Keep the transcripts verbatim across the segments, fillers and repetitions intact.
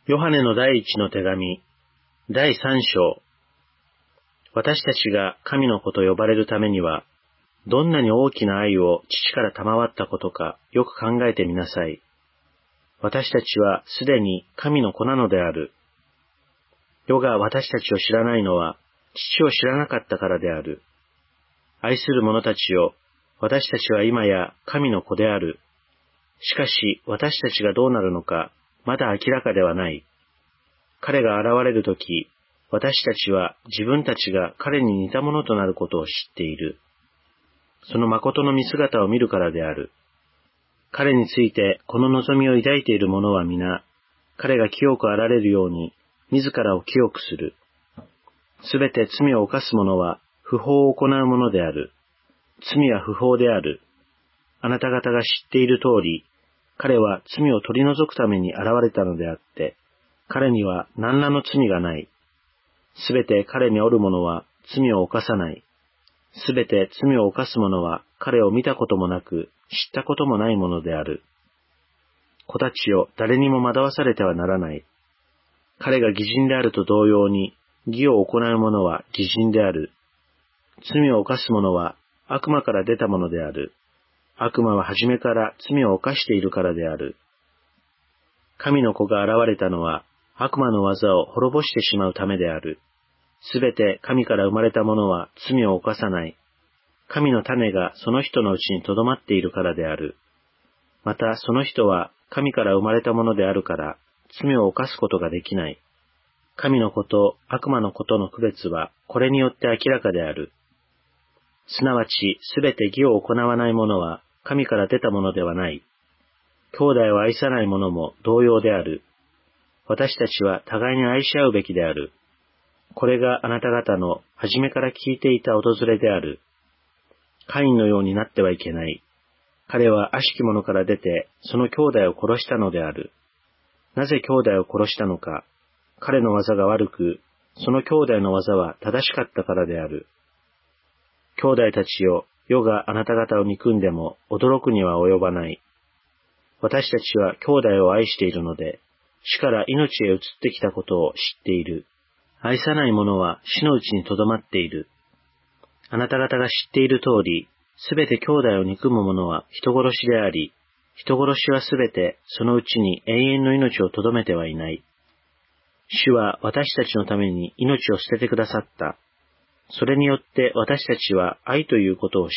ヨハネの第一の手紙、だいさん章。私たちが神の子と呼ばれるためには、どんなに大きな愛を父から賜ったことかよく考えてみなさい。私たちはすでに神の子なのである。世が私たちを知らないのは、父を知らなかったからである。愛する者たちよ、私たちは今や神の子である。しかし私たちがどうなるのか、まだ明らかではない。彼が現れるとき、私たちは自分たちが彼に似たものとなることを知っている。その誠の見姿を見るからである。彼についてこの望みを抱いている者は皆、彼が清くあられるように、自らを清くする。すべて罪を犯す者は不法を行うものである。罪は不法である。あなた方が知っている通り、彼は罪を取り除くために現れたのであって、彼には何らの罪がない。すべて彼におる者は罪を犯さない。すべて罪を犯す者は彼を見たこともなく、知ったこともないものである。子たちよ、誰にも惑わされてはならない。彼が義人であると同様に、義を行う者は義人である。罪を犯す者は悪魔から出たものである。悪魔は初めから罪を犯しているからである。神の子が現れたのは、悪魔の技を滅ぼしてしまうためである。すべて神から生まれた者は罪を犯さない。神の種がその人のうちに留まっているからである。またその人は神から生まれたものであるから、罪を犯すことができない。神の子と悪魔の子との区別はこれによって明らかである。すなわちすべて義を行わない者は神から出たものではない。兄弟を愛さない者も同様である。私たちは互いに愛し合うべきである。これがあなた方の初めから聞いていた訪れである。カインのようになってはいけない。彼は悪しき者から出て、その兄弟を殺したのである。なぜ兄弟を殺したのか。彼の技が悪く、その兄弟の技は正しかったからである。兄弟たちよ、世があなた方を憎んでも驚くには及ばない。私たちは兄弟を愛しているので、死から命へ移ってきたことを知っている。愛さない者は死のうちにとどまっている。あなた方が知っている通り、すべて兄弟を憎む者は人殺しであり、人殺しはすべてそのうちに永遠の命をとどめてはいない。主は私たちのために命を捨ててくださった。それによって私たちは愛ということを知った。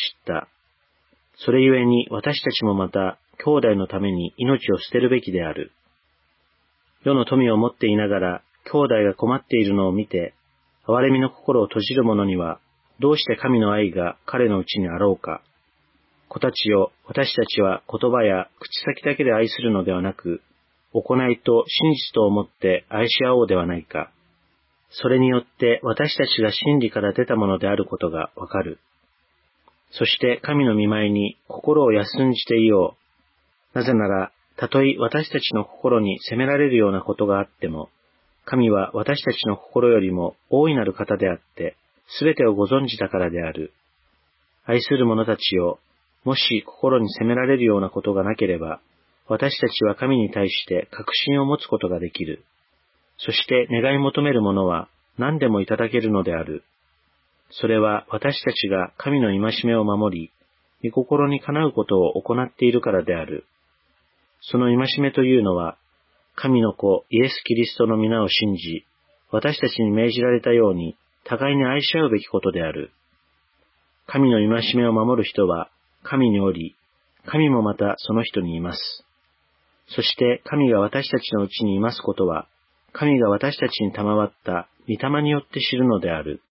それゆえに私たちもまた兄弟のために命を捨てるべきである。世の富を持っていながら兄弟が困っているのを見て、憐れみの心を閉じる者には、どうして神の愛が彼のうちにあろうか。子たちよ、私たちは言葉や口先だけで愛するのではなく、行いと真実と思って愛し合おうではないか。それによって私たちが真理から出たものであることがわかる。そして神の御前に心を休んじていよう。なぜなら、たとえ私たちの心に責められるようなことがあっても、神は私たちの心よりも大いなる方であって、すべてをご存知だからである。愛する者たちよ、もし心に責められるようなことがなければ、私たちは神に対して確信を持つことができる。そして願い求めるものは何でもいただけるのである。それは私たちが神の戒めを守り、御心にかなうことを行っているからである。その戒めというのは、神の子イエス・キリストの皆を信じ、私たちに命じられたように、互いに愛し合うべきことである。神の戒めを守る人は、神におり、神もまたその人にいます。そして神が私たちのうちにいますことは、神が私たちに賜った御霊によって知るのである。